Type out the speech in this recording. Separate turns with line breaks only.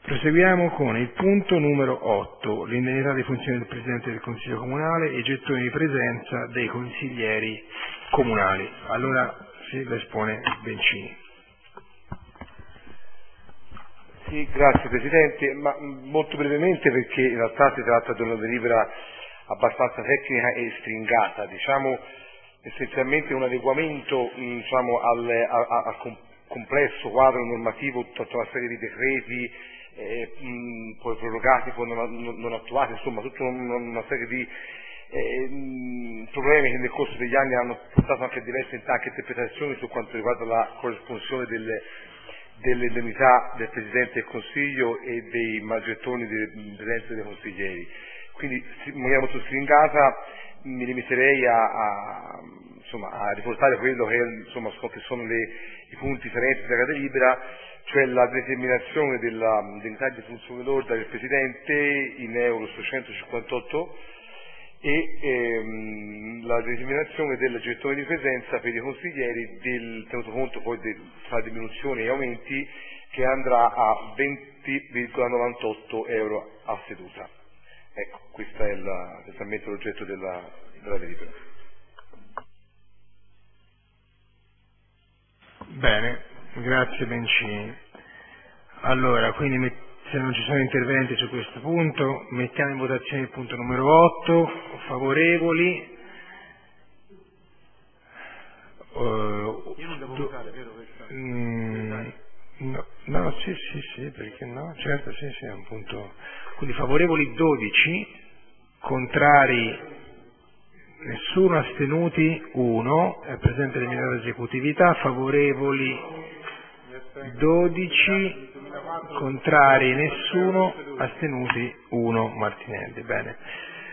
Proseguiamo con il punto numero 8, l'indennità di funzione del Presidente del Consiglio Comunale e i gettoni di presenza dei consiglieri comunali. Allora lo espone Bencini.
Sì, grazie Presidente, ma molto brevemente perché in realtà si tratta di una delibera abbastanza tecnica e stringata, diciamo essenzialmente un adeguamento al complesso quadro normativo, tutta una serie di decreti, poi prorogati, poi non attuati, insomma tutta una serie di problemi che nel corso degli anni hanno portato anche a diverse anche interpretazioni su quanto riguarda la corresponsione delle indennità del Presidente del Consiglio e dei maggiordomi di presenza dei consiglieri. Quindi, in maniera molto stringata, mi limiterei a riportare quello che sono i punti salenti della delibera, cioè la determinazione dell'indennità di funzione lorda del Presidente in euro 658 e la determinazione del gettone di presenza per i consiglieri, tenuto conto poi tra diminuzioni e aumenti, che andrà a 20,98 euro a seduta. Ecco, questo è essenzialmente l'oggetto della delibera.
Bene, grazie Bencini. Allora, quindi se non ci sono interventi su questo punto, mettiamo in votazione il punto numero 8, favorevoli.
Io non devo votare, vero?
No, sì, perché no? Certo, sì, è un punto. Quindi favorevoli 12, contrari nessuno, astenuti 1, è presente l'eliminata esecutività, favorevoli 12, contrari nessuno, astenuti 1, Martinelli. Bene.